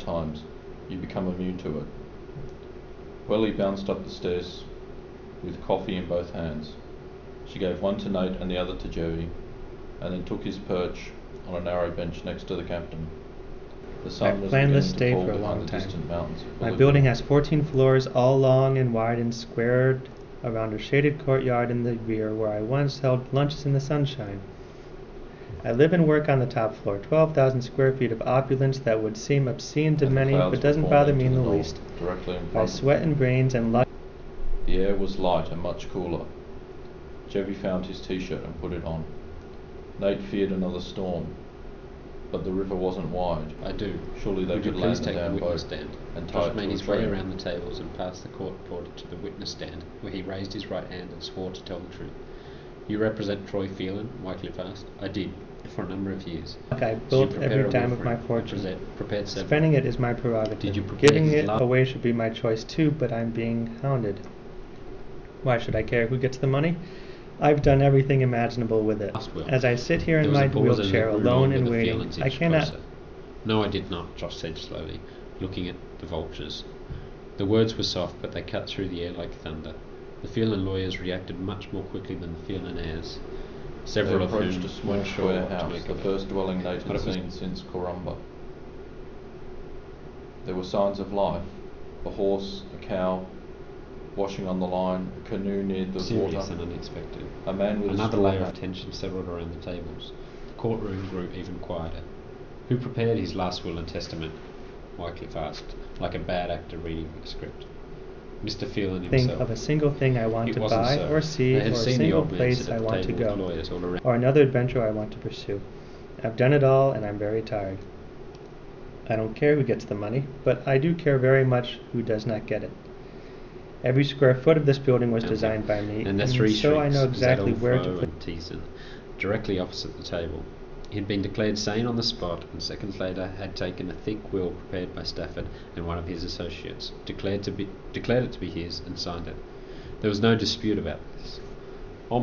times, you become immune to it. Welly bounced up the stairs with coffee in both hands. She gave one to Nate and the other to Joey, and then took his perch on a narrow bench next to the captain. The sun was planned beginning this to day fall for a behind long the time. distant mountains of My Bolivia. building has 14 floors, all long and wide and squared around a shaded courtyard in the rear where I once held lunches in the sunshine. I live and work on the top floor, 12,000 square feet of opulence that would seem obscene to And the many, clouds but were doesn't forming bother to me in the north, least. directly in By front of sweat them. and brains and luck. The air was light and much cooler. Joey found his t-shirt and put it on. Nate feared another storm, but the river wasn't wide. I do. Surely they Would you could please land the take the damn witness boat stand? and tie Josh it made to a his way tree. around the tables and past the court reporter to the witness stand, where he raised his right hand and swore to tell the truth. You represent Troy Phelan? Wycliffe asked. I did, for a number of years. I Did built you prepare every a dime will of for my him? fortune. Prepared several. Spending it is my prerogative. Did you prepare Giving his it last away should be my choice too, but I'm being hounded. Why should I care who gets the money? I've done everything imaginable with it. will? As I sit here in There was my a pause as wheelchair, it grew alone longer, and the waiting, feelings I inched cannot. closer. No, I did not, Josh said slowly, looking at the vultures. The words were soft, but they cut through the air like thunder. The Phelan lawyers reacted much more quickly than the Phelan heirs, several They of whom approached a small weren't sure square what to house, make the of it. first dwelling Nate But had it was seen since Corumba. There were signs of life: a horse, a cow, washing on the line, a canoe near the Serious water, and unexpected. a man with Another a straw layer of hat. tension settled around the tables. The courtroom grew even quieter. Who prepared his last will and testament? Wycliffe asked, like a bad actor reading a script. Mr. Phelan Think himself. of a single thing I want It to wasn't buy so. or see, They or had a seen the single old man place sit I at the want to table with go, lawyers all around. or another adventure I want to pursue. I've done it all, and I'm very tired. I don't care who gets the money, but I do care very much who does not get it. Every square foot of this building was designed by me, And the three so I know shrinks, exactly Zadel, where to Flo, put. and Teason, directly opposite the table. He had been declared sane on the spot, and seconds later had taken a thick will prepared by Stafford and one of his associates, declared it to be his, and signed it. There was no dispute about this.